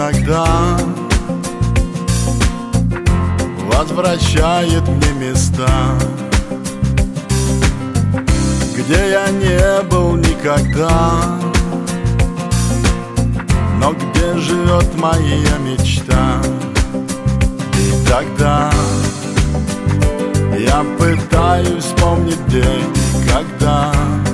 иногда возвращает мне места, где я не был никогда, но где живет моя мечта. И тогда я пытаюсь вспомнить день, когда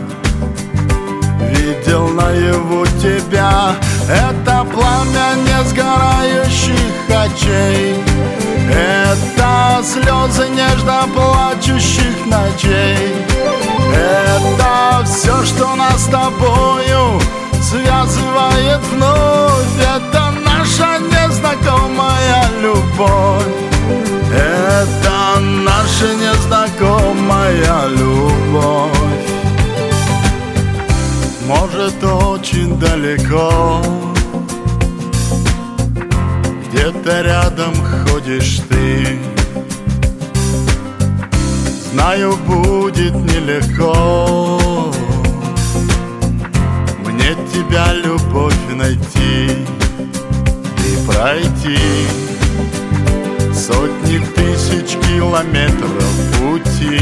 видел наяву тебя. Это пламя несгорающих очей, это слезы нежно плачущих ночей, это все, что нас с тобою связывает вновь. Это наша незнакомая любовь, это наша незнакомая любовь. Может, очень далеко, где-то рядом ходишь ты. Знаю, будет нелегко мне тебя, любовь, найти и пройти сотни тысяч километров пути.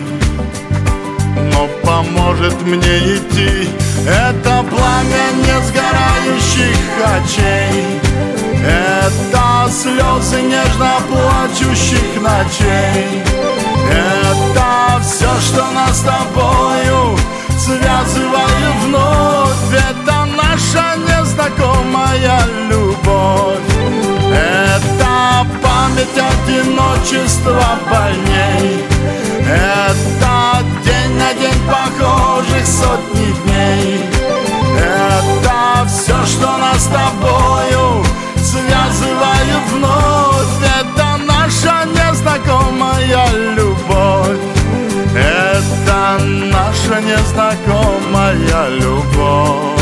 Но поможет мне идти это пламя несгорающих очей, это слезы нежно плачущих ночей, это все, что нас с тобою связывает вновь. Это наша незнакомая любовь, это память одиночества больней, это день на день похожих сотни дней, это все, что нас с тобою связывает вновь. Это наша незнакомая любовь, это наша незнакомая любовь.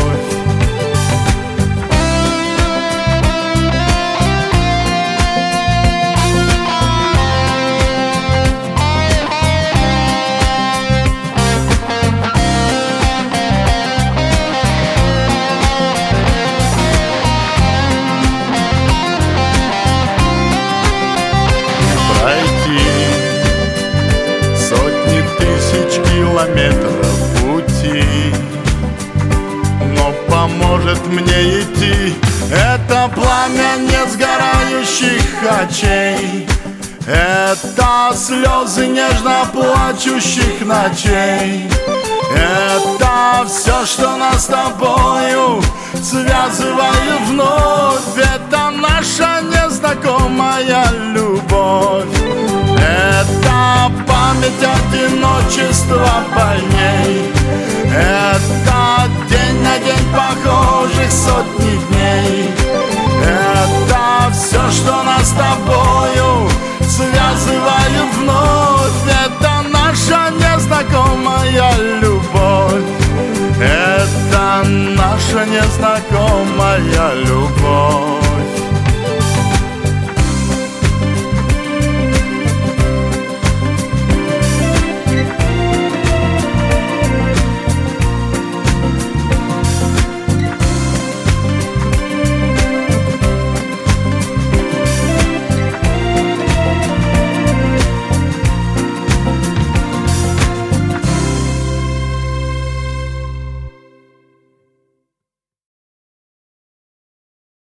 Километров пути, но поможет мне идти это пламя несгорающих очей, это слезы нежно плачущих ночей, это все, что нас с тобою связывает вновь. Это наша незнакомая любовь, это память одиночества больней, это день на день похожих сотни дней, это все, что нас с тобою связывает вновь. Это наша незнакомая любовь, это наша незнакомая любовь.